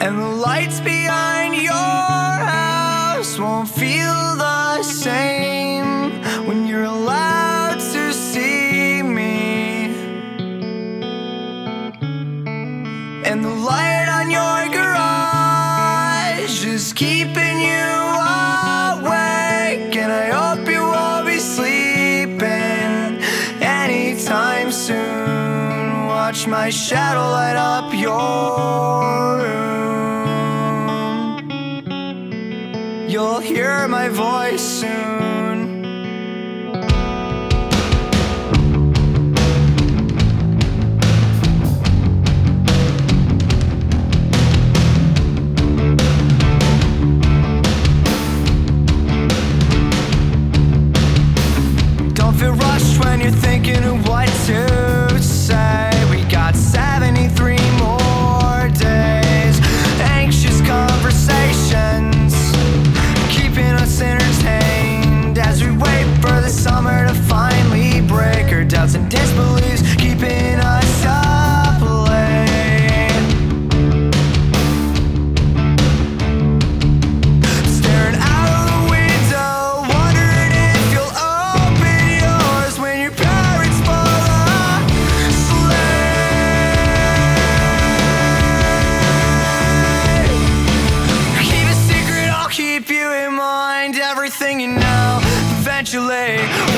And the lights behind your house won't feel the same when you're allowed to see me. And the light on your garage is keeping you awake, and I hope you won't be sleeping anytime soon. Watch my shadow light up your room. You'll hear my voice soon. Don't feel rushed when you're thinking of what to say. We got 73 more days. Anxious conversations keeping us entertained as we wait for the summer to finally break our doubts and disbeliefs, keeping us up late. Staring out of the window, wondering if you'll open yours when your parents fall asleep. Keep a secret, I'll keep you in mind. Everything you know, eventually